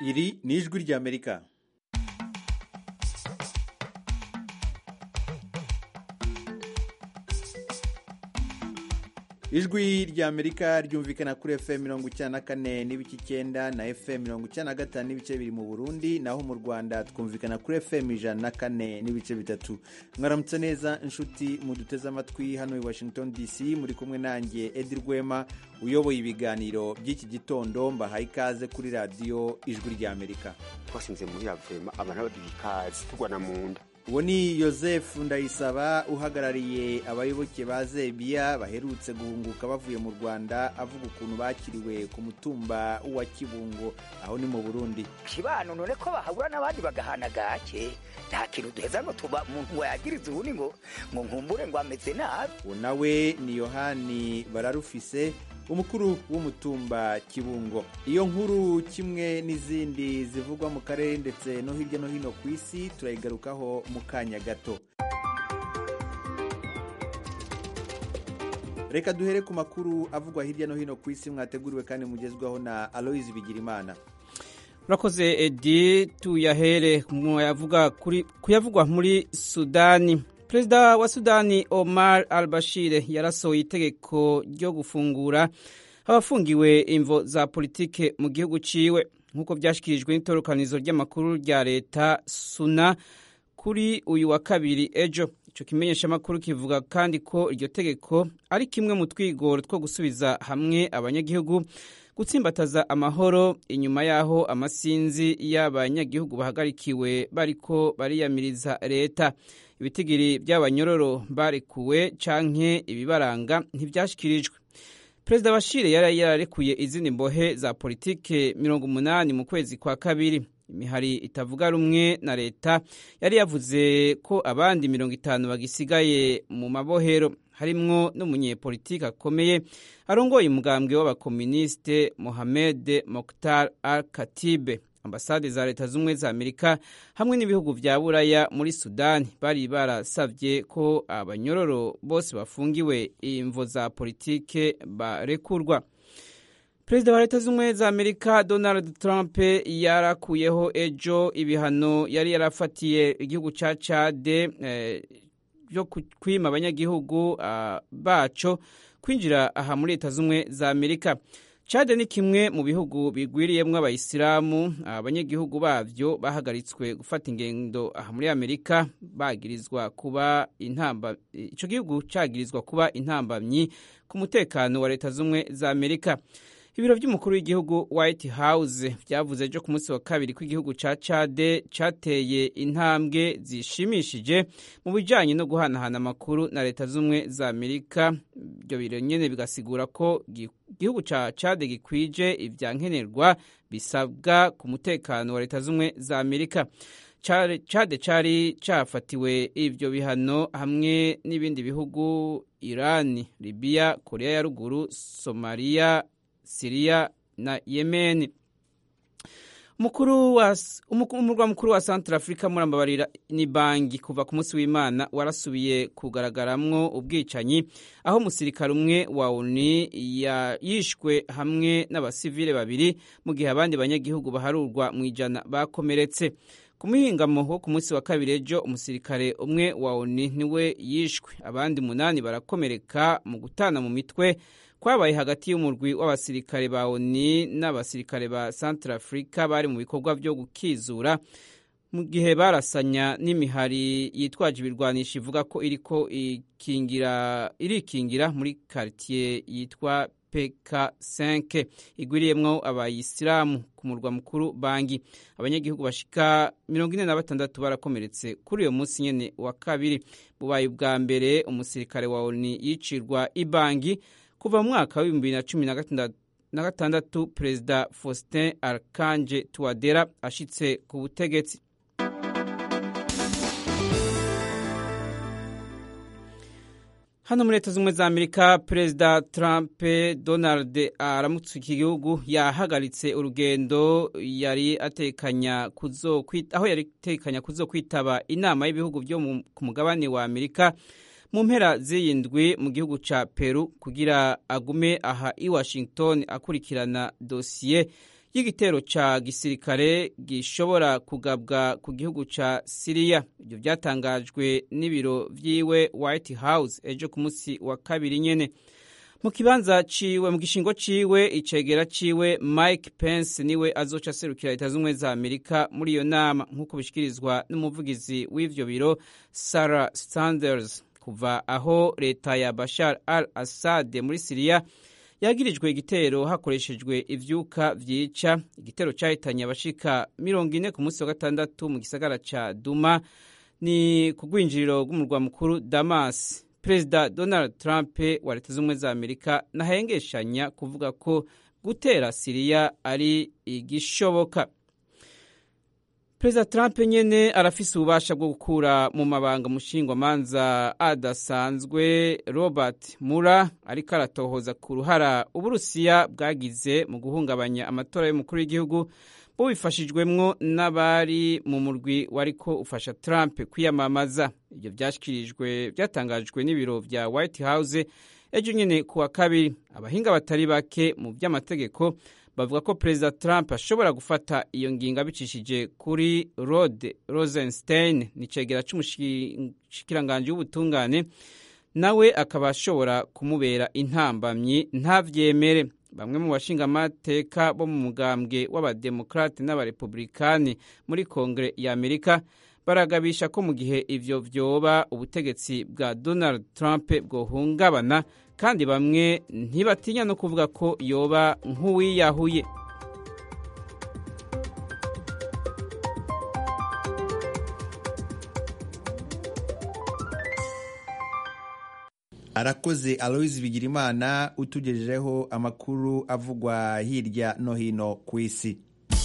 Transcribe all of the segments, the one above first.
Iri ni ijwi ry'Amerika. Ijwi ry'Amerika ryumvikana kuri FM 94 n'ibice 9 na FM 95 n'ibice biri mu Burundi, naho mu Rwanda twumvikana kuri FM 104 n'ibice 3. Mwaramutse neza inshuti muduteze amatwi hano i Washington DC, muri kumwe nanjye Edi Rwema uyoboye ibiganiro by'iki gitondo. Mbahaye ikaze kuri radio Ijwi ry'Amerika. Twasinze muri Avema abantu badikaze tugwana mu nda. Uwo ni Joseph Ndayisaba uhagarariye abayoboke ba Zebia baherutse guhunguka bavuye mu Rwanda, avuga ukuntu bakiriwe ku mutumba wa Kibungo aho ni mu Burundi. Kibano none ko bahura n'abandi bagahana gake, nta kintu duheza ngo tuba umuntu wayagiriza ubuni ngo nkumbure ngo ameze nabi. Nawe ni Yohani Bararufise, umukuru w'umutumba Kibungo. Iyo nkuru kimwe n'izindi zivugwa mu karere ndetse no hirya no hino ku isi turayigarukaho mu kanya gato. Reka duhere ku makuru avugwa hirya no hino ku isi mwateguriwe kandi mugezwaho na Aloise Bigirimana. Urakoze Edi, tuyahere kuyavugwa muri Sudani. Perezida wa Sudani Omar al-Bashir yarasohoye itegeko ryo gufungura abafungiwe imvo za politike mu gihugu ciwe, nkuko byashikirijwe n'itorokanizo ry'amakuru rya leta Suna kuri uyu wa kabiri ejo. Ico kimenyesha makuru kivuga kandi ko iryo tegeko ari kimwe mu twigoro two gusubiza hamwe abanyagihugu, gutsimbataza amahoro inyuma yaho amasinzi y'abanyagihugu bahagarikiwe bariko bariyamiriza leta. Ibitigiri by'abanyororo barekuwe canke ibibaranga ntibyashikirijwe. Perezida Bashir yari yararekuye izindi mbohe za politike 80 mu kwezi kwa kabiri. Imihari itavuga rumwe na leta yari yavuze ko abandi 50 bagisigaye mu mabohero, harimwo n'umunyepolitike akomeye arongoye umugambwe w'abakomuniste Mohamed Mokhtar al-Katibe. Ambasade za leta z'umwe za Amerika hamwe n'ibihugu vya Buraya muri Sudani bari barasavye ko abanyororo bose bafungiwe imvo za politike barekurwa. Perezida wa leta z'umwe za Amerika Donald Trump yarakuyeho ejo ibihano yari yarafatiye igihugu ca Chad yo kwima abanyagihugu baco kwinjira aha muri leta z'umwe za Amerika. Chad ni kimwe mu bihugu bigwiriyemwo abayisilamu. Abanyagihugu bavyo bahagaritswe gufata ingendo aha muri Amerika bagirizwa kuba ico gihugu cagirizwa kuba intambamyi ku mutekano wa leta z'umwe za Amerika. Ibiro by'umukuru w'igihugu White House vyavuze ejo ku munsi wa kabiri ko igihugu ca Chad cateye intambwe zishimishije mu bijanye no guhanahana amakuru na leta z'umwe za Amerika. Ibyo biro nyene bigasigura ko igihugu ca Chad gikwije ivyankenerwa bisabwa ku mutekano wa leta z'umwe za Amerika. Chad cari cafatiwe ivyo bihano hamwe n'ibindi bihugu: Iran, Libya, Korea ya ruguru, Somalia, Syria na Yemen. Umurwa mukuru wa Centrafrica Murambabarira ni Bangi kuva ku munsi w'Imana warasubiye kugaragaramwo ubwicanyi, aho umusirikare umwe wa ONU yishwe hamwe n'abasivile babiri mu gihe abandi banyagihugu baharurwa mu ijana bakomeretse. Ku muhingamo wo ku munsi wa kabiri ejo umusirikare umwe wa ONU niwe yishwe, abandi 8 barakomereka mu gutana mu mitwe kwabaye hagati y'umurwi w'abasirikare ba ONU n'abasirikare ba Centrafrica bari mu bikorwa byo gukizura mu gihe barasanya n'imihari yitwaje ibirwanisho ivuga ko iriko irikingira muri quartier yitwa PK5 igwiriyemwo abayisilamu ku murwa mukuru Bangi. Abanyagihugu bashika 46 barakomeretse kuri uyo munsi nyene wa kabiri. Bubaye ubwa mbere umusirikare wa ONU yicirwa ibangi kuva mu mwaka wa 2016 Perezida Faustin Archange Touadera ashitse ku butegetsi. Hano muri leta z'umwe za Amerika, Perezida Trump Donald aramutse igihugu yahagaritse urugendo yari atekanya kuzokwitaba inama y'ibihugu byo ku mugabane wa Amerika mu mpera z'iyindwi mu gihugu ca Peru kugira agume aha i Washington akurikirana dosiye y'igitero ca gisirikare gishobora kugabwa ku gihugu ca Syria. Ibyo byatangajwe n'ibiro vyiwe White House ejo ku munsi wa kabiri nyene. Mu kibanza ciwe, mu gishingo ciwe, icegera ciwe Mike Pence niwe azoca aserukira Leta z'Ubumwe za Amerika muri iyo nama, nk'uko bishikirizwa n'umuvugizi w'ivyo biro Sarah Sanders. Kuva aho leta ya Bashar al-Assad muri Syria yagirijwe igitero hakoreshejwe ivyuka vyica, igitero cahitanye abashika 40 ku munsi wa gatandatu mu gisagara ca Duma, ni ku rwinjiriro rw'umurwa mukuru Damas. Perezida Donald Trump wa Leta z'Ubumwe za Amerika nahengeshanya kuvuga ko gutera Syria ari igishoboka. Perezida Trump nyene arafise ububasha bwo gukura mu mabanga mushingwamanza adasanzwe Robert Mueller ariko aratohoza ku ruhara Uburusiya bwagize mu guhungabanya amatora y'umukuru w'igihugu bubifashijwemwo n'abari mu murwi wariko ufasha Trump kwiyamamaza. Ibyo byatangajwe n'ibiro vya White House ejo nyene kuwa kabiri. Abahinga batari bake mu vy'amategeko bavuga ko Perezida Trump ashobora gufata iyo ngingo abicishije kuri Rod Rosenstein, nicegera c'umushikiranganji w'ubutungane, nawe akaba ashobora kumubera intambamyi ntavyemere. Bamwe mu bashingamateka bo mu mugambwe w'abademokrate n'abarepublikani muri Kongre ya Amerika baragabisha ko mu gihe ivyo vyoba ubutegetsi bwa Donald Trump bwohungabana, kandi bamwe ntibatinya no kuvuga ko yoba nk'uwiyahuye. Arakoze Aloys Bigirimana utugejejeho amakuru avugwa hirya no hino ku isi.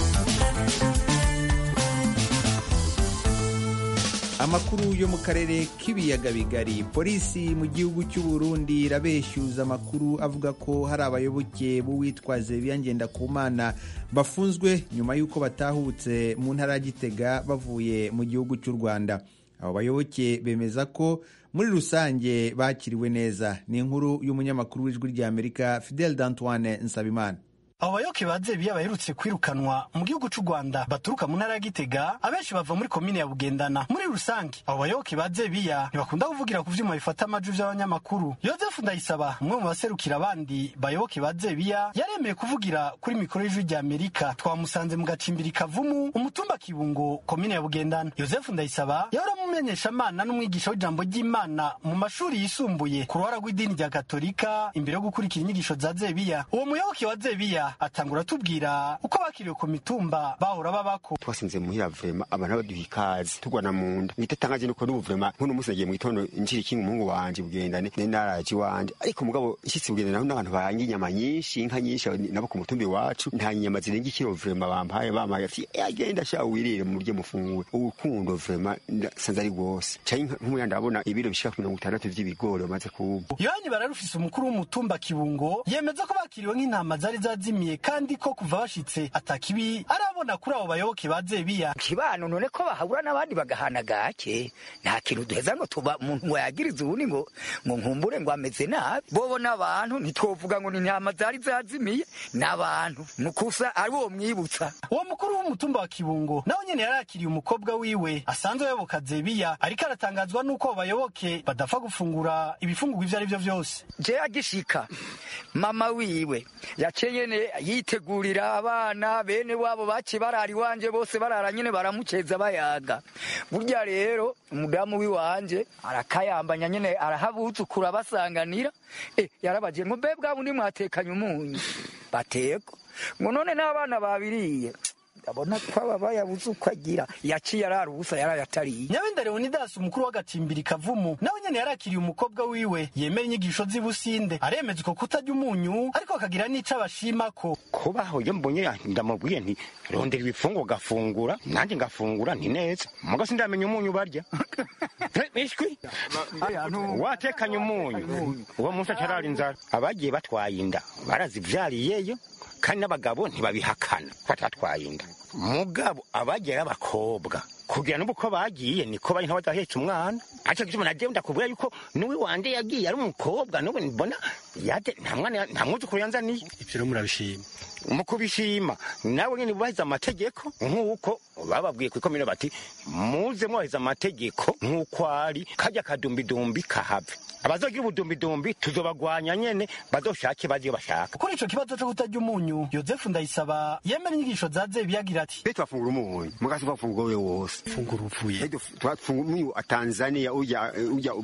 Amakuru yo mu karere k'ibiyaga bigari. Polisi mu gihugu cy'u Burundi irabeshyuza amakuru avuga ko hari abayoboke b'uwitwaze Ngendakumana bafunzwe nyuma y'uko batahutse mu ntara ya Gitega bavuye mu gihugu cy'u Rwanda. Abo bayoboke bemeza ko muri rusange bakiriwe neza. Ni inkuru y'umunyamakuru w'Ijwi ry'Amerika Fidel D'Antoine Nsabimana. Abo bayoboke ba Zebiya baherutse kwirukanwa mu gihugu cy'u Rwanda baturuka mu ntara ya Gitega, abenshi bava muri komine ya Bugendana. Muri rusange abo bayoboke ba Zebiya ntibakunda kuvugira ku vyuma bifata amajwi vy'abanyamakuru. Joseph Ndayisaba, umwe mu baserukira abandi bayoboke ba Zebiya, yaremeye kuvugira kuri mikoro y'Ijwi ry'Amerika. Twamusanze mu gacimbiri Kavumu, umutumba Kibungo, komine ya Bugendana. Joseph Ndayisaba yahora mumenyeshamana n'umwigisha w'ijambo ry'Imana mu mashuri yisumbuye ku ruhara rw'idini rya Katolika imbere yo gukurikira inyigisho za Zebiya. Uwo muyoboke wa Zebiya atangura tubwira uko bakiriwe ku mitumba bahora babako. Twasinze muhira vrema abantu baduha ikaze tugwana mu nda ngitatangaje nuko n'ubu vrema nkuno musi nagiye mu gitondo injiri kinga umuhungu wanje Bugendane n'inaraji wanje, ariko mugabo ishitsi Bugendane naho n'abantu bahangi inyama nyinshi, inka nyinshi nabo ku mutumbi wacu nta nyama zirenga ikiro vrema bampaye ati agenda sha wirire mu rye mufungwe. Urukundo vrema sanze ari rwose cyayi nk'umuyanda abona ibiro bishika 60 vy'ibigori bamaze kubu. Yohani bararufise umukuru w'umutumba Kibungo yemeza ko bakiriwe nk'intama zari zazimiye, kandi ko kuva bashitse atakibi arabona kuri abo bayoboke ba Zebiya. Kibano none ko bahahura n'abandi bagahana gake, nta kintu duheza ngo tuba umuntu wayagiriza ubundi ngo nkumbure ngo ameze nabi. Bobo n'abantu ntitwovuga ngo ni intama zari zazimiye, n'abantu nukusa ari wo mwibutsa. Uwo mukuru w'umutumba wa Kibungo nawe nyene yarakiriye umukobwa wiwe asanzwe yayoboka Zebiya, ariko aratangazwa nuko bayoboke badafa gufungura ibifungurwa ivyo ari byo vyose. Je agishika mama wiwe yaceyene yitegurira abana bene wabo baci barari wanje bose barara nyene baramuceza bayaga. Burya rero umudamu wiwanje arakayambanya nyene arahabuzukura basanganira, yarabaje ngo bebwa bundi mwatekanye umunyu bateko ngo none n'abana babiriye abona kwaba bayabuzukwagira yaciye ararubusa yarayatariye. Nyabenda Leonidas umukuru w'agacimbiri Kavumu nawe nyene yarakiriye umukobwa wiwe yemeye inyigisho z'ibusinde, aremeza ko kutajya umunyu ariko akagira n'ica bashimako. Kubaho yo mbonye ndamubwiye nti rondera ibifungo gafungura nanjye ngafungura nti neza muga sindamenya umunyu barya mishwi watekanye umunyu uwo munsi acarari inzara. Abagiye batwaye inda barazivyariyeyo kandi n'abagabo ntibabihakana batatwaye inda. Mugabo abagiye abakobwa kugira n'ubu ko bagiye niko bari ntibazahetse umwana aco gituma naje ndakubwira yuko nuwe wanje yagiye ari umukobwa n'ubu mbona yaje nta mwana nta mwuzukuru yanzaniye ivyo rero murabishima mu kubishima nawe nyine bubahiriza amategeko nk'uko bababwiye ku ikomine bati muze mwubahiriza amategeko nk'uko ari kajya kadumbidumbi kahave abazogira ubudumbidumbi tuzobagwanya nyene bazoshake baziyo bashaka. Kuri ico kibazo cyo kutarya umunyu Yozefu Ndayisaba yemera inyigisho za Zebiya agira ati Beto afungura umunyu mugasi bafungura wose fungura uvuye twafungura umunyu a Tanzania uja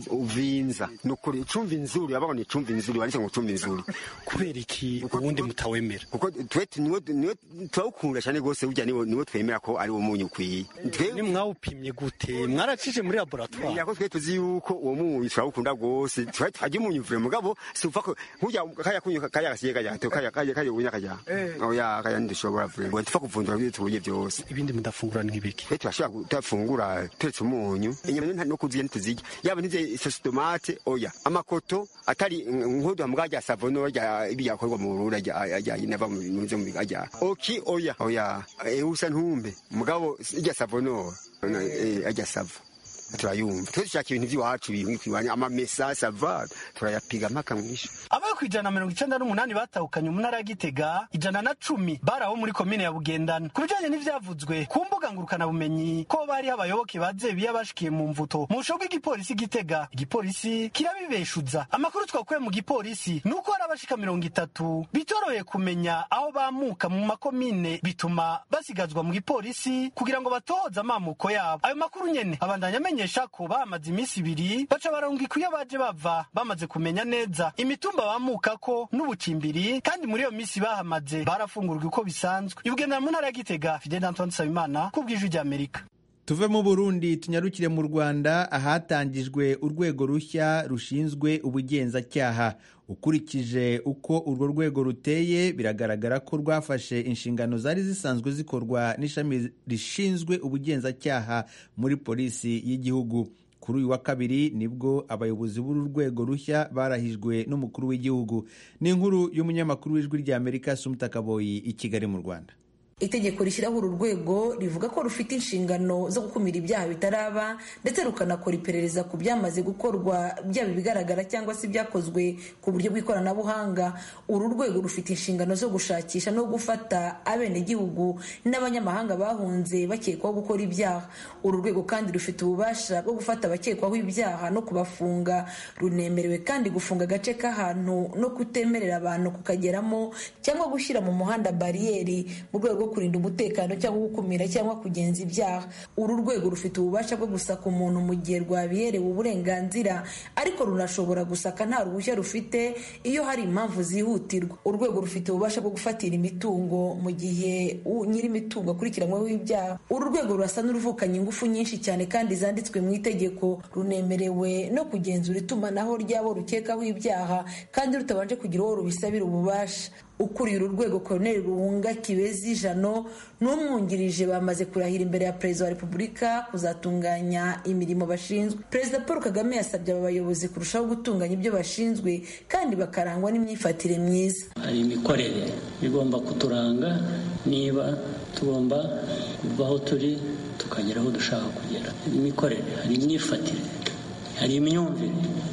uvinza nukuri cumva inzuri abagone cumva inzuri baretse ngo cumva inzuri kubera iki ubundi mutawemera kuko twete niwe twawukunda cyane gose urya niwe twemera ko ari umunyu ukwiye ni mwawupimye gute mwaracije muri laboratoire yako twe tuzi yuko uwo munyu twawukunda gose twajye umunyu vure mugabo sifa ko hujya kaya kunyu kaya gasiye kaya unya kaya oya kaya ndishobora vure ngo tufa kuvundura byo tubuye byose ibindi mudafungura n'ibiki twe twashaka gutafungura tetse umunyu inyama no kuzija ntizija yaba nize sauce tomate oya amakoto atari nkodo mugajya savono ya ibiyakorwa mu rura ya inava mu ajya oki oya usa ntumbe mugabo ijya savono ajya savo turayumva twishaka ibintu by'iwacu bimwe kwibanya amamesa sava turayapiga maka mwisho abaye ku 198 batahukanye mu ntara ya Gitega 110 baraho muri komine ya Bugendana kubijanye n'ivyavuzwe ku mbuga ngurukana bumenyi ko bari abayoboke bazebiye bashikiye mu mvuto mu shoko igipolisi Gitega igipolisi kirabibeshuza amakuru twakuye mu gipolisi nuko hari abashika 30 bitoroye kumenya aho bamuka mu makomine bituma basigazwa mu gipolisi kugira ngo batohoza amamuko yabo ayo makuru nyene abandanya amenyesha ko bamaze iminsi 2 baca barungika iyo baje bava bamaze kumenya neza imitumba bamuka ko n'ubucimbiri kandi muri iyo minsi bahamaze barafungurwa uko bisanzwe Bugendana mu ntara ya Gitega Fidel Antoine Nsabimana ku bw'ijwi ry'Amerika. Tuve mu Burundi tunyarukire mu Rwanda ahatangijwe urwego rushya rushinzwe ubugenzacyaha. Ukurikije uko urwo rwego ruteye biragaragara ko rwafashe inshingano zari zisanzwe zikorwa n'ishami rishinzwe ubugenzacyaha muri polisi y'igihugu. Kuri uyu wa kabiri nibwo abayobozi b'uru rwego rushya barahijwe n'umukuru w'igihugu. Ni inkuru y'umunyamakuru w'ijwi ry'Amerika Sumta Kaboyi i Kigali mu Rwanda. Itegeko rishyiraho uru rwego rivuga ko rufite inshingano zo gukumira ibyaha bitaraba ndetse rukanakora iperereza ku byamaze gukorwa byaba bigaragara cyangwa se byakozwe ku buryo bw'ikoranabuhanga. Uru rwego rufite inshingano zo gushakisha no gufata abenegihugu n'abanyamahanga bahunze bakekwaho gukora ibyaha. Uru rwego kandi rufite ububasha bwo gufata abakekwaho ibyaha no kubafunga. Runemerewe kandi gufunga agace k'ahantu no kutemerera abantu kukageramo cyangwa gushyira mu muhanda bariyeri mu rwego kurinda umutekano cyangwa gukumira cyangwa kugenza ibyaha. Uru rwego rufite ububasha bwo gusaka umuntu mu gihe rwabiherewe uburenganzira, ariko runashobora gusaka nta ruhushya rufite iyo hari impamvu zihutirwa. Urwego rufite ububasha bwo gufatira imitungo mu gihe nyiri imitungo akurikiranyweho ibyaha. Uru rwego rurasa n'uruvukanye ingufu nyinshi cyane kandi zanditswe mu itegeko. Runemerewe no kugenzura itumanaho ry'abo rukekaho ibyaha kandi rutabanje kugira uwo rubisabira ububasha. Ukuriye uru rwego Colonel Ruhunga Kibezi Jano n'umwungirije bamaze kurahira imbere ya Perezida wa Repubulika kuzatunganya imirimo bashinzwe. Perezida Paul Kagame yasabye aba bayobozi kurushaho gutunganya ibyo bashinzwe kandi bakarangwa n'imyifatire myiza. Hari imikorere igomba kuturanga niba tugomba kuva aho turi tukagera aho dushaka kugera. Imikorere, hari imyifatire, hari imyumvire.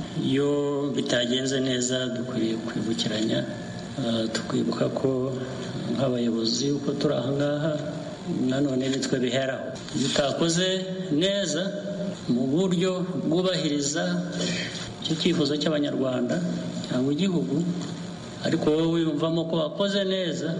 Iyo bitagenze neza dukwiriye kwibukiranya tukwibuka ko nk'abayobozi uko turi aha ngaha nanone nitwe biheraho. Iyo utakoze neza mu buryo bwubahiriza icyo cyifuzo cy'abanyarwanda cyangwa igihugu, ariko wowe wiyumvamo ko wakoze neza,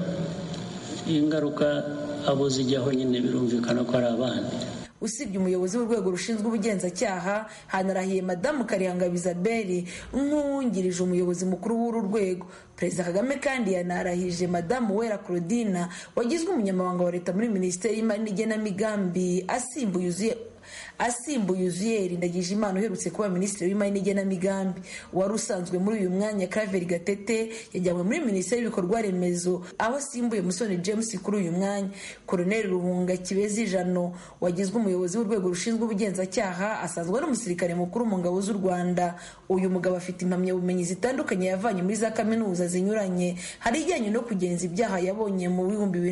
ingaruka abo zijyaho nyine birumvikana ko ari abandi. Usibye umuyobozi w'urwego rushinzwe ubugenzacyaha, hanarahiye Madamu Karihanga Isabelle nk'uwungirije umuyobozi mukuru w'uru rwego. Perezida Kagame kandi yanarahije Madamu Uwera Claudine wagizwe umunyamabanga wa leta muri Minisiteri y'Imari n'Igenamigambi asimbuye Uzziel Ndagijimana uherutse kuba minisitiri w'imari n'igenamigambi. Wari usanzwe muri uyu mwanya Claver Gatete yajyanywe muri minisiteri y'ibikorwa remezo aho asimbuye Musoni James kuri uyu mwanya. Colonel Ruhunga Kibezi Jano wagizwe umuyobozi w'urwego rushinzwe ubugenzacyaha asanzwe ari umusirikare mukuru mu ngabo z'u Rwanda. Uyu mugabo afite impamyabumenyi zitandukanye yavanye muri za kaminuza zinyuranye, hari ijyanye no kugenza ibyaha yabonye mu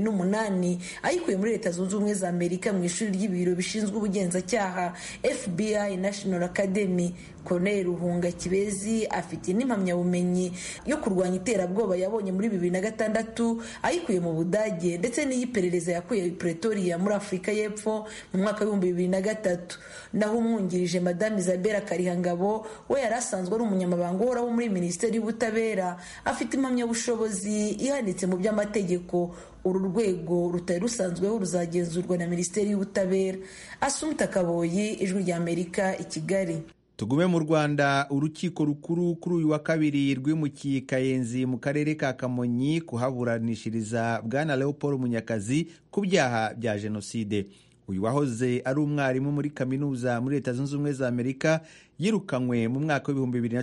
2008 ayikuye muri Leta Zunze Ubumwe za Amerika mu ishuri ry'ibiro bishinzwe ubugenzacyaha FBI National Academy. Colonel Ruhunga Kibezi afite n'impamyabumenyi yo kurwanya iterabwoba yabonye muri 2006 ayikuye mu Budage, ndetse n'iyiperereza yakuye Pretoria muri Afurika y'Epfo mu mwaka wa 2003. Naho umwungirije Madame Isabella Karihangabo we yari asanzwe ari umunyamabanga uhoraho muri Minisiteri y'Ubutabera, afite impamyabushobozi ihanitse mu by'amategeko. Uru rwego rutari rusanzweho ruzagenzurwa na Minisiteri y'Ubutabera. Asumta Kaboyi, Ijwi ry'Amerika, i Kigali. Tugume mu Rwanda. Urukiko rukuru kuri uyu wa kabiri rwimukiye Kayenzi mu karere ka Kamonyi kuhaburanishiriza Bwana Leopold Munyakazi ku byaha bya jenoside. Uyu wahoze ari umwarimu muri kaminuza muri Leta Zunze Ubumwe za Amerika yirukanywe mu mwaka wa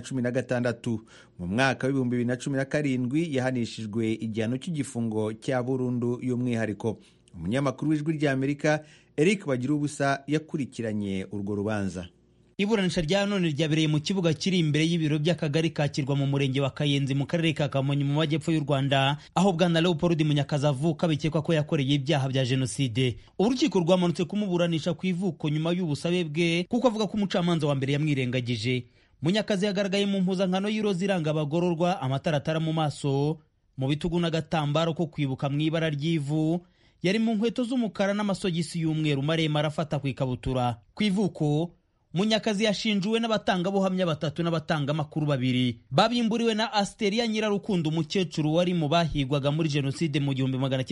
2016. Mu mwaka wa 2017 yahanishijwe igihano cy'igifungo cya burundu y'umwihariko. Umunyamakuru w'Ijwi ry'Amerika Eric Bagirubusa yakurikiranye urwo rubanza. Iburanisha rya none ryabereye mu kibuga kiri imbere y'ibiro by'akagari kakirwa mu murenge wa Kayenzi mu karere ka Kamonyi mu majyepfo y'u Rwanda, aho Bwana Leopold Munyakazi avuka bikekwa ko yakoreye ibyaha bya jenoside. Urukiko rwamanutse kumuburanisha ku ivuko nyuma y'ubusabe bwe kuko avuga ko umucamanza wa mbere yamwirengagije. Munyakazi yagaragaye mu mpuzankano y'iroza iranga abagororwa, amataratara mu maso, mu bitugu n'agatambaro ko kwibuka mu ibara ry'ivu, yari mu nkweto z'umukara n'amasogisi y'umweru maremare afata ku ikabutura. Ku ivuko Munyakazi yashinjuwe n'abatangabuhamya 3 n'abatangamakuru 2 babimburiwe na Asteria Nyirarukundo, umukecuru wari mu bahigwaga muri jenoside mu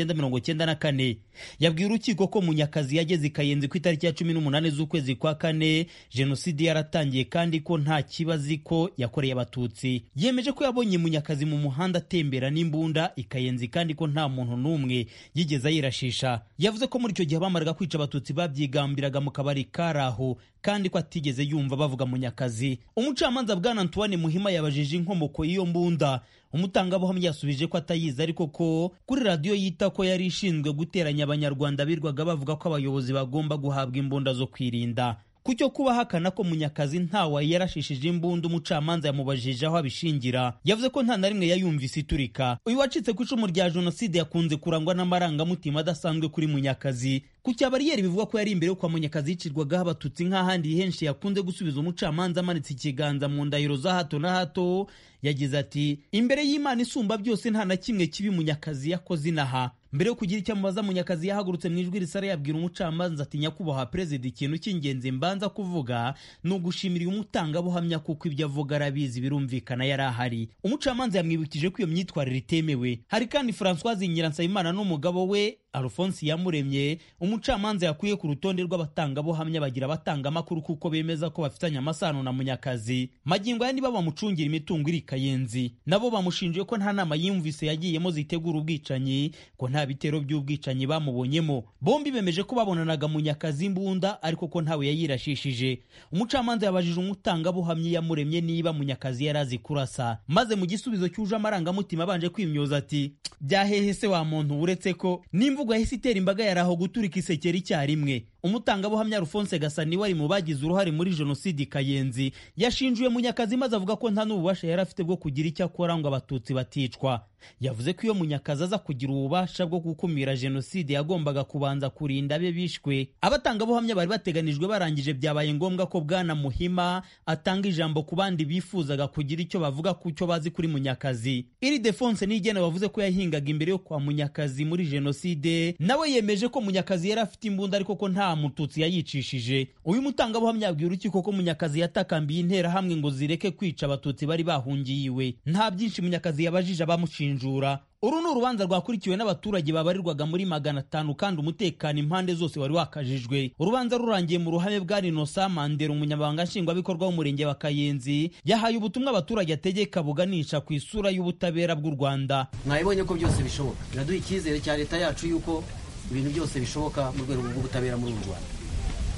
1994. Yabwiye urukiko ko Munyakazi yageze i Kayenzi ku itariki ya 18 z'ukwezi kwa 4 jenoside yaratangiye kandi ko nta kibazi ko yakoreye abatutsi. Yemeje ko yabonye Munyakazi mu muhanda atembera n'imbunda i Kayenzi kandi ko nta muntu n'umwe yigeze yirashisha. Yavuze ko muri icyo gihe bamaraga kwica abatutsi babyigambiraga mu kabari karaho kandi ko atigeze yumva bavuga Munyakazi. Umucamanza Bwana Antoine Muhima yabajije inkomoko y'iyo mbunda. Umutangabuhamya yasubije ko atayizi, ariko ko kuri radio yita ko yari ishinzwe guteranya abanyarwanda birwaga bavuga ko abayobozi bagomba guhabwa imbunda zo kwirinda. Kucyo kuba hakana ko Munyakazi ntawe yarashishije imbunda, umucamanza yamubajije aho abishingira. Yavuze ko nta na rimwe yayumvise iturika. Uyu wacitse ku icumu rya jenoside yakunze kurangwa n'amarangamutima adasanzwe kuri Munyakazi. Ku cyabariyeri bivuga ko yari imbere yo kwa Munyakazi yicirwagaho abatutsi nk'ahandi henshi yakunze gusubiza umucamanza amanitse ikiganza mu ndahiro za hato na hato. Yagize ati, imbere y'Imana isumba byose nta na kimwe kibi Munyakazi yakoze inaha. Mbere yo kugira icyo amubaza, Munyakazi yahagurutse mu ijwi risara yabwira umucamanza ati, nyakubahwa perezida, ikintu cy'ingenzi mbanza kuvuga ni ugushimira umutangabuhamya kuko ibyo avuga arabizi birumvikana yari ahari. Umucamanza yamwibukije ko iyo myitwarire itemewe. Hari kandi Françoise Nyiransabimana n'umugabo we Alphonse Yamuremye umucamanza yakuye ku rutonde rw'abatangabuhamya bagira abatangamakuru kuko bemeza ko bafitanye amasano na Munyakazi. Magingo ya niba bamucungira imitungo iri Kayenzi, nabo bamushinjiye ko nta nama yumvise yagiyemo zitegura ubwicanyi, ko nta bitero by'ubwicanyi bamubonyemo. Bombi bemeje ko babonanaga Munyakazi imbunda ariko ko ntawe yayirashishije. Umucamanza yabajije umutangabuhamya Yamuremye niba Munyakazi yarazi kurasa, maze mu gisubizo cyuje amarangamutima abanje kwimyoza ati, byahehe se wa muntu uretse ko n'imvugo yahise itera imbaga yaraho guturika isekeri icyarimwe. Umutangabuhamya Alphonse Gasani wari mu bagize uruhare muri jenoside Kayenzi yashinjuye Munyakazi maze avuga ko nta n'ububasha yari afite bwo kugira icyo akora ngo abatutsi baticwa. Yavuze ko iyo Munyakazi aza kugira ububasha bwo gukumira jenoside yagombaga kubanza kurinda abe bishwe. Abatangabuhamya bari bateganijwe barangije, byabaye ngombwa ko Bwana Muhima atanga ijambo ku bandi bifuzaga kugira icyo bavuga ku cyo bazi kuri Munyakazi. Iri Defonse Nigena wavuze ko yahingaga imbere yo kwa Munyakazi muri jenoside, nawe yemeje ko Munyakazi yari afite imbunda ariko ko nta mututsi yayicishije. Uyu mutangabuhamya yabwiye urukiko ko Munyakazi yatakambiye intera hamwe ngo zireke kwica abatutsi bari bahungiye iwe. Nta byinshi Munyakazi yabajije abamushinjura. Uru ni urubanza rwakurikiwe n'abaturage babarirwaga muri 500 kandi umutekano impande zose wari wakajijwe. Urubanza rurangiye mu ruhame bwa Innocent Mandela, umunyamabanga nshingwabikorwa w'umurenge wa Kayenzi, yahaye ubutumwa abaturage ategeka buganisha ku isura y'ubutabera bw'u Rwanda. Mwabonye ko byose bishoboka, biraduha icyizere cya leta yacu yuko ibintu byose bishoboka mu rwego rw'ubutabera muri uru Rwanda.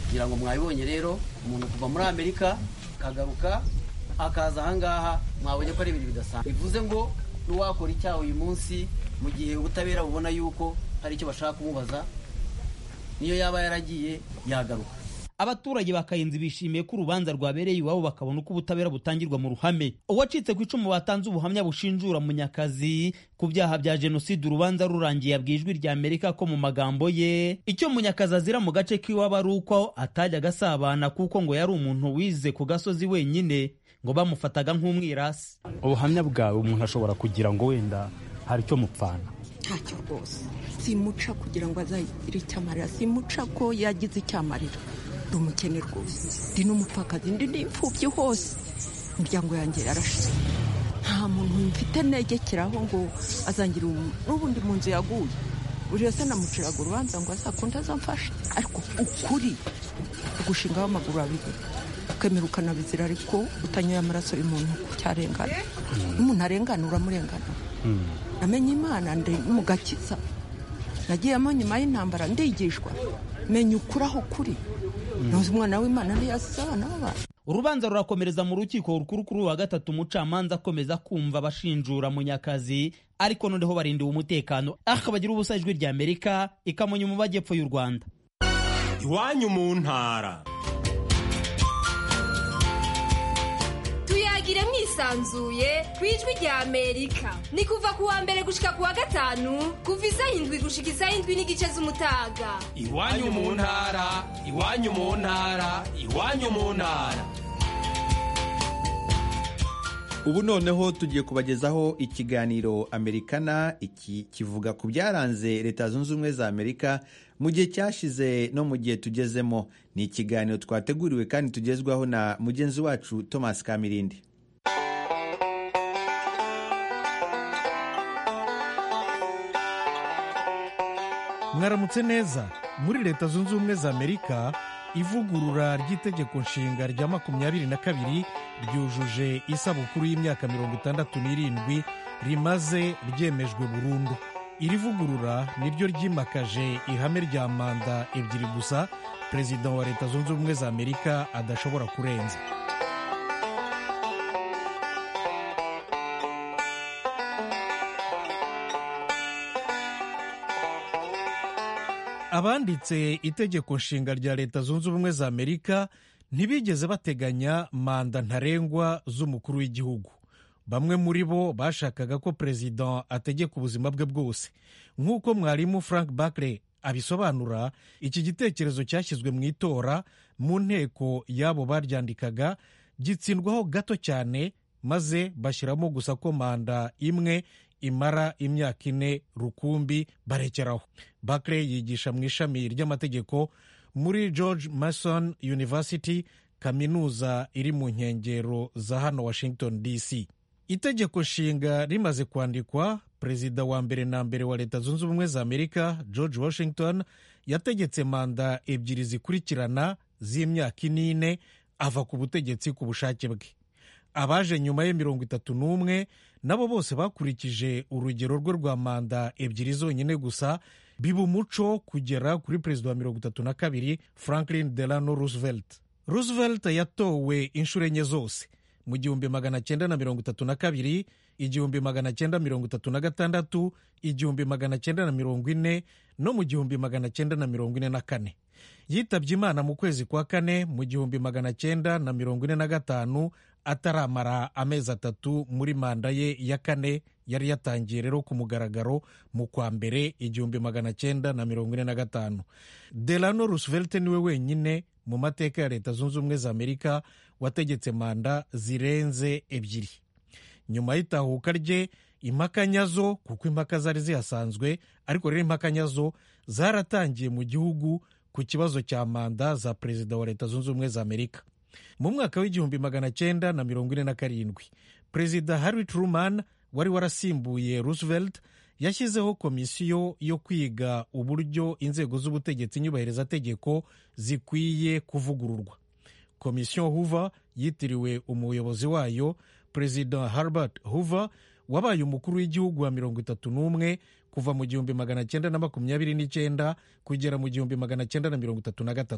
kugira ngo mwabibonye rero umuntu kuva muri Amerika akagaruka akaza ahangaha mwabonye ko ari ibintu bidasanzwe bivuze ngo n'uwakora icyaha uyu munsi mu gihe ubutabera bubona yuko hari icyo bashaka kumubaza niyo yaba yaragiye yagaruka. Abaturage bakayenzi bishimiye ko urubanza rwabereye iwabo bakabona uko ubutabera butangirwa mu ruhame. Uwacitse ku icumu batanze ubuhamya bushinjura Munyakazi ku byaha bya jenoside urubanza rurangiye yabwiye Ijwi rya Amerika ko mu magambo ye icyo Munyakazi azira mu gace k'iwabo ari uko atajyaga asabana kuko ngo yari umuntu wize ku gasozi wenyine ngo bamufataga nk'umwirasi. Ubuhamya bwawe umuntu ashobora kugira ngo wenda hari icyo mupfana. Ntacyo rwose simuca kugira ngo azagire icyamarira, simuca ko yagize icyamarira. Ndi umukene rwose, ndi n'umupfakazi, ndi n'imfubyi hose, imiryango yanjye yarashize, nta muntu mfite negekeraho ngo azangira n'ubundi mu nzu yaguye. Buri wese namuciraga urubanza ngo azakunde azamfashe, ariko ukuri ugushingaho amaguru abiri ukemera ukanabizira, ariko utanyoye amaraso y'umuntu cyarengana. N'umuntu arengana uramurengana. Namenye Imana ndi mu gakiza, nagiyemo nyuma y'intambara ndigishwa, menya ukuri aho kuri. Ntuzi umwana w'Imana ntiyasize abana b'abantu. Urubanza rurakomereza mu rukiko rukuru kuri wa gatatu, umucamanza akomeza kumva abashinjura Munyakazi ariko noneho barindiwe umutekano. Bagira ubusa Ijwi rya Amerika ikamunya mu majyepfo y'u Rwanda. Iwanyu mu ntara. Tuyagire mwisanzuye ku Ijwi rya Amerika. Ni kuva ku wa mbere gushika ku wa gatanu kuva isaha 7 gushika isaha 7:30 z'umutaga. Iwanyu mu ntara, iwanyu mu ntara, iwanyu mu ntara. Ubu noneho tugiye kubagezaho ikiganiro Amerikana. Iki kivuga ku byaranze Leta Zunze Ubumwe za Amerika mu gihe cyashize no mu gihe tugezemo. Ni ikiganiro twateguriwe kandi tugezwaho na mugenzi wacu Thomas Kamirindi. Mwaramutse neza. Muri Leta Zunze Ubumwe za Amerika ivugurura ry'itegeko nshinga rya 22 ryujuje isabukuru y'imyaka 67 rimaze ryemejwe burundu. Iri vugurura niryo ryimakaje ihame rya manda ebyiri gusa Perezida wa Leta Zunze Ubumwe za Amerika adashobora kurenza. Abanditse itegeko nshinga rya Leta Zunze Ubumwe za Amerika ntibigeze bateganya manda ntarengwa z'umukuru w'igihugu. Bamwe muri bo bashakaga ko perezida ategeka ubuzima bwe bwose. Nk'uko mwarimu Frank Bakre abisobanura, iki gitekerezo cyashyizwe mu itora mu nteko y'abo baryandikaga gitsindwaho gato cyane, maze bashyiramo gusa ko manda imwe imara imyaka 4 rukumbi barekeraho. Bakre yigisha mu ishami ry'amategeko muri George Mason University, kaminuza iri mu nkengero za hano Washington DC. Itegeko nshinga rimaze kwandikwa, perezida wa mbere na mbere wa Leta Zunze Ubumwe za Amerika George Washington yategetse manda ebyiri zikurikirana z'imyaka 4 ava ku butegetsi ku bushake bwe. Abaje nyuma ye 31 nabo bose bakurikije urugero rwe rwa manda ebyiri zonyine gusa, biba umuco kugera kuri perezida wa 32 Franklin Delano Roosevelt. Roosevelt yatowe inshuro enye zose, mu 1932, 1936, 1940 no mu 1944. Yitabye Imana mu kwezi kwa kane mu 1945 ataramara amezi 3 muri manda ye ya kane yari yatangiye rero ku mugaragaro mu kwa mbere 1945. Delano Roosevelt niwe wenyine mu mateka ya Leta Zunze Ubumwe za Amerika wategetse manda zirenze ebyiri. Nyuma y'itahuka rye, impaka nyazo, kuko impaka zari zihasanzwe, ariko rero impaka nyazo zaratangiye mu gihugu ku kibazo cya manda za perezida wa Leta Zunze Ubumwe za Amerika. Mu mwaka w'1947, perezida Harry Truman wari warasimbuye Roosevelt yashyizeho komisiyo yo kwiga uburyo inzego z'ubutegetsi nyubahirizategeko zikwiye kuvugururwa. Komisiyo Hoover yitiriwe umuyobozi wayo Perezida Herbert Hoover, wabaye umukuru w'igihugu wa 31 kuva mu 1929 kugera mu 1933.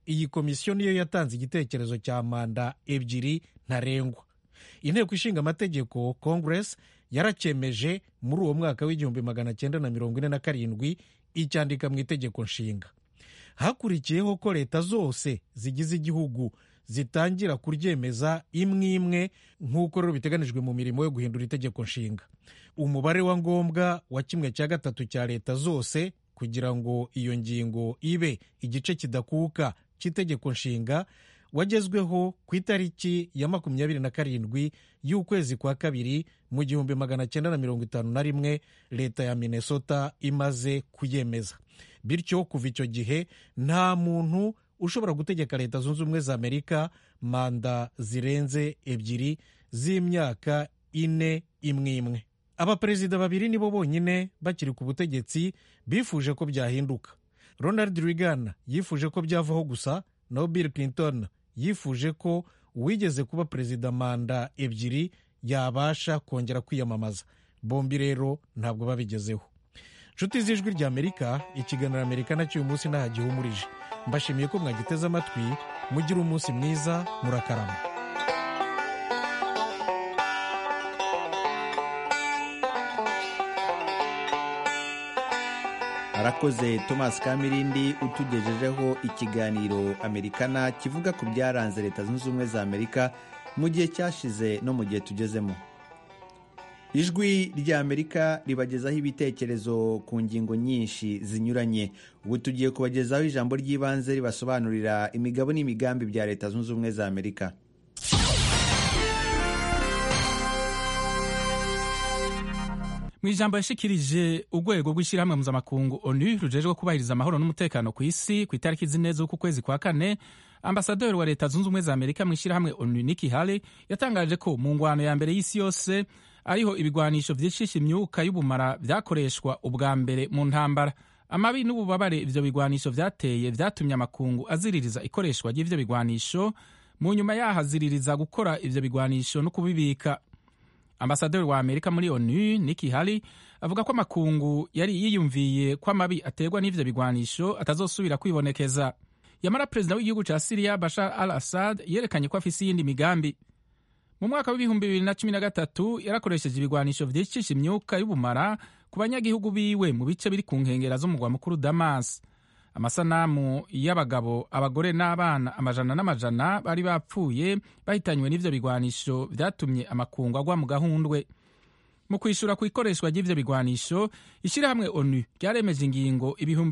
iyi komisiyo niyo yatanze igitekerezo cya manda ebyiri ntarengwa. inteko ishinga amategeko Congress yaracyemeje muri uwo mwaka w'igihumbi 1947 icyandika mu itegeko nshinga. Hakurikiyeho ko leta zose zigize igihugu zitangira kuryemeza imwe imwe nk'uko rero biteganijwe mu mirimo yo guhindura itegeko nshinga. Umubare wa ngombwa wa 1/3 cya leta zose kugira ngo iyo ngingo ibe igice kidakuka cy'itegeko nshinga wagezweho ku itariki ya 27 y'ukwezi kwa kabiri mu 1951 leta ya Minnesota imaze kuyemeza. Bityo kuva icyo gihe nta muntu ushobora gutegeka Leta Zunze Ubumwe za Amerika manda zirenze ebyiri z'imyaka 4 imwe. Abaperezida babiri nibo bonyine bakiri ku butegetsi bifuje ko byahinduka. Ronald Reagan yifuje ko byavaho gusa, naho Bill Clinton yifuje ko uwigeze kuba perezida manda ebyiri yabasha kongera kwiyamamaza. Bombi rero ntabwo babigezeho. Nshuti z'Ijwi ry'Amerika, ikiganiro Amerika nacyo uyu munsi ntahagihumurije. Mbashimiye ko mwagiteze amatwi. Mugire umunsi mwiza, murakarama. arakoze Thomas Kamirindi utugejejeho ikiganiro Amerikana kivuga ku byaranze Leta Zunze Ubumwe za Amerika mu gihe cyashize no mu gihe tugezemo. Ijwi rya Amerika ribagezaho ibitekerezo ku ngingo nyinshi zinyuranye. Ubu tugiye kubagezaho ijambo ry'ibanze ribasobanurira imigabo n'imigambi bya Leta Zunze Ubumwe za Amerika. mu ijambo yashikirije urwego rw'ishyirahamwe mpuzamakungu ONU rujejwe kubahiriza amahoro n'umutekano ku isi ku itariki z'ine z'uku kwezi kwa kane, ambasaderi wa Leta Zunze Ubumwe za Amerika mu ishyirahamwe ONU Nikki Haley yatangaje ko mu ngwano ya mbere y'isi yose ariho ibigwanisho vyicisha imyuka y'ubumara vyakoreshwa ubwa mbere mu ntambara. Amabi n'ububabare ivyo bigwanisho vyateye vyatumye amakungu aziririza ikoreshwa ry'ivyo bigwanisho, mu nyuma yaho aziririza gukora ivyo bigwanisho no kubibika. Ambasaderi wa Amerika muri ONU Nikki Haley avuga ko amakungu yari yiyumviye ko amabi aterwa n'ivyo bigwanisho atazosubira kwibonekeza. Yamara perezida w'igihugu ca Syria Bashar al-Assad yerekanye ko afise iyindi migambi. Mu mwaka w'ibihumbi 2013 yarakoresheje ibigwanisho vyicisha imyuka y'ubumara ku banyagihugu biwe mu bice biri ku nkengera z'umugwa mukuru Damas. Amasanamu y'abagabo, abagore n'abana amajana n'amajana bari bapfuye bahitanywe n'ivyo bigwanisho vyatumye amakungu agwa mu gahundwe. Mu kwishura ku ikoreshwa ry'ivyo bigwanisho, ishirahamwe ONU ryaremeje ingingo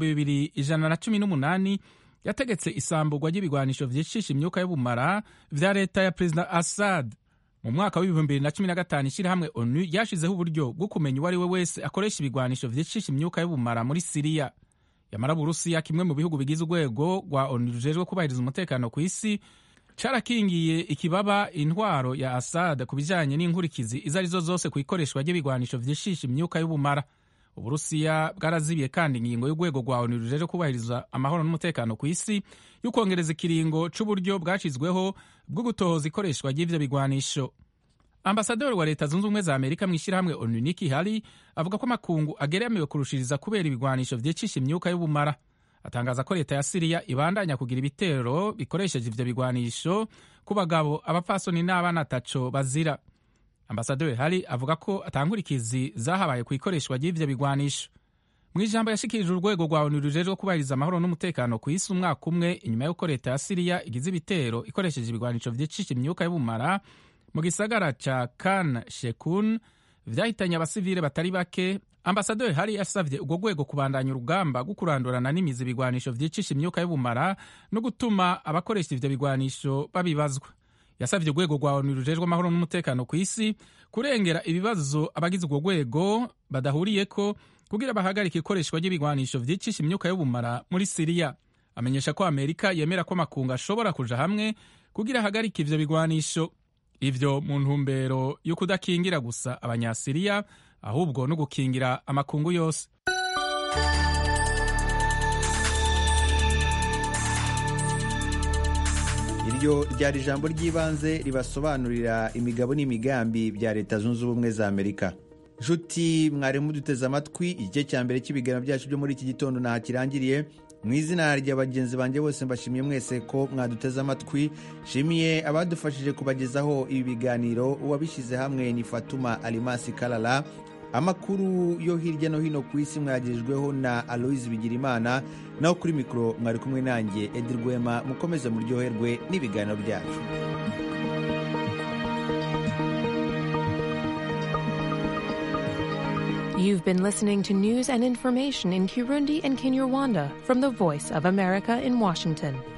2118 yategetse isamburwa ry'ibigwanisho vyicisha imyuka y'ubumara vya leta ya Perezida Assad. Mu mwaka w'ibihumbi 2015 ishirahamwe ONU ryashizeho uburyo bwo kumenya uwo ari we wese akoresha ibigwanisho vyicisha imyuka y'ubumara muri Siriya. Yamara Burusiya, kimwe mu bihugu bigize urwego rwa ONU rujejwe kubahiriza umutekano ku isi, carakingiye ikibaba intwaro ya Assad ku bijanye n'inkurikizi izo arizo zose ku ikoreshwa ry'ibigwanisho vyicisha imyuka y'ubumara. Uburusiya bwarazibiye kandi ingingo y'urwego rwa ONU rujejwe kubahiriza amahoro n'umutekano ku isi y'ukongereza ikiringo c'uburyo bwashizweho bwo gutohoza ikoreshwa ry'ivyo bigwanisho. Ambasaderi wa Leta Zunze Ubumwe za Amerika mu ishyirahamwe ONU Nikki Haley avuga ko amakungu ageramiwe kurushiriza kubera ibigwanisho vyicisha imyuka y'ubumara. Atangaza ko leta ya Syria ibandanya kugira ibitero bikoresheje ivyo bigwanisho ku bagabo, abapfasoni n'abana ataco bazira. Ambasaderi Haley avuga ko atankurikizi zahabaye ku ikoreshwa ry'ivyo bigwanisho. Mu ijambo yashikirije urwego rwa ONU rujejwe kubahiriza amahoro n'umutekano ku isi umwaka umwe inyuma y'uko leta ya Syria igize ibitero ikoresheje ibigwanisho vyicisha imyuka y'ubumara mu gisagara ca Khan Sheikhun vyahitanye abasivile batari bake, ambasaderi Haley yasavye urwo rwego kubandanya urugamba rwo kurandurana n'imizi ibigwanisho vyicisha imyuka y'ubumara no gutuma abakoresha ivyo bigwanisho babibazwa. Yasavye urwego rwa ONU rujejwe amahoro n'umutekano ku isi kurengera ibibazo abagize urwo rwego badahuriyeko kugira bahagarike ikoreshwa ry'ibigwanisho vyicisha imyuka y'ubumara muri Siriya. Amenyesha ko Amerika yemera ko amakungu ashobora kuja hamwe kugira ahagarike ivyo bigwanisho. Ivyo mu ntumbero yo kudakingira gusa abanyasiriya ahubwo no gukingira amakungu yose. Iryo ryari ijambo ry'ibanze ribasobanurira imigabo n'imigambi bya Leta Zunze Ubumwe za Amerika. Nshuti mwari muduteze amatwi, igice cya mbere cy'ibiganiro byacu byo muri iki gitondo nta kirangiriye. mu izina rya bagenzi banjye bose mbashimiye mwese ko mwaduteze amatwi. Shimiye abadufashije kubagezaho ibi biganiro, uwabishyize hamwe ni Fatuma Alimasi Kalala. Amakuru yo hirya no hino ku isi mwagirijweho na Aloise Bigirimana, naho kuri mikoro mwari kumwe nanjye Edi Rwema. Mukomeze muryoherwe n'ibiganiro byacu. You've been listening to news and information in Kirundi and Kinyarwanda from the Voice of America in Washington.